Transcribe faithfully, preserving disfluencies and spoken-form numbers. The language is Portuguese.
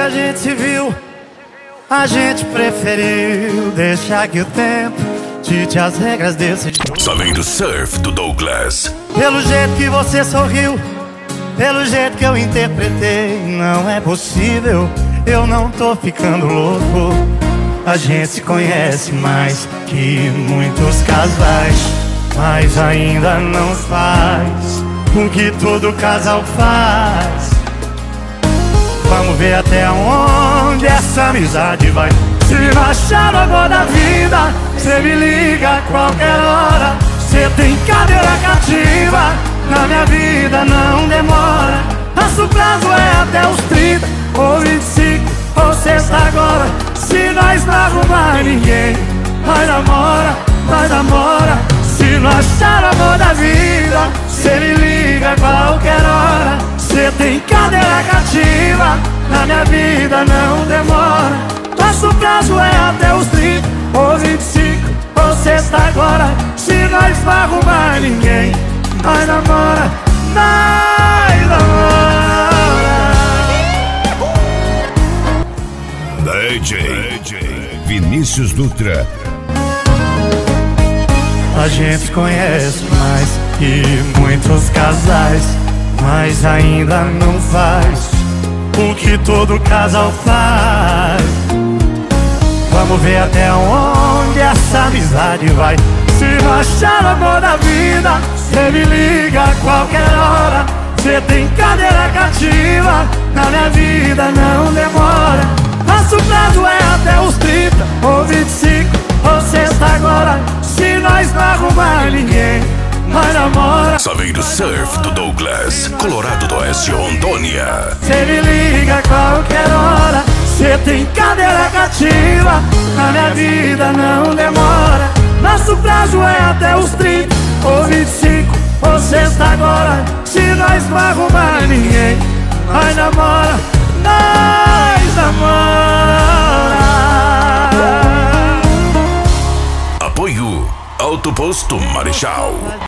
a gente se viu, a gente preferiu deixar que o tempo dite as regras desse jogo. Só vem do surf do Douglas. Pelo jeito que você sorriu, pelo jeito que eu interpretei, não é possível, eu não tô ficando louco. A gente se conhece mais que muitos casais, mas ainda não faz o que todo casal faz. Vamos ver até onde essa amizade vai. Se não achar o amor da vida, cê me liga a qualquer hora. Cê tem cadeira cativa, na minha vida não demora. Nosso prazo é até os trinta, ou vinte e cinco, ou sexta agora. Se nós não arrumar ninguém, nós namora, nós namora. Se não achar o amor da vida, cê me liga a qualquer hora. Cê tem cadeira cativa, na minha vida não demora. Nosso prazo é até os trinta, ou vinte e cinco, ou sexta agora. Se nós não arrumar ninguém, nós namora, nós namora. D J Vinícius Dutra. A gente se conhece mais que muitos casais, mas ainda não faz o que todo casal faz. Vamos ver até onde essa amizade vai. Se não achar o amor da vida, cê me liga a qualquer hora. Cê tem cadeira cativa, na minha vida não demora. Nosso prazo é até os trinta, ou vinte e cinco, ou sexta agora. Se nós não arrumar ninguém, nós namora. Só vem do surf do Douglas, Colorado do Oeste, Rondônia. Cê me liga a qualquer hora. Cê tem cadeira cativa, na minha vida não demora. Nosso prazo é até os trinta, ou vinte e cinco, ou sexta agora. Se nós não arrumar ninguém, nós namora, nós namora. Apoio Alto Posto Marechal.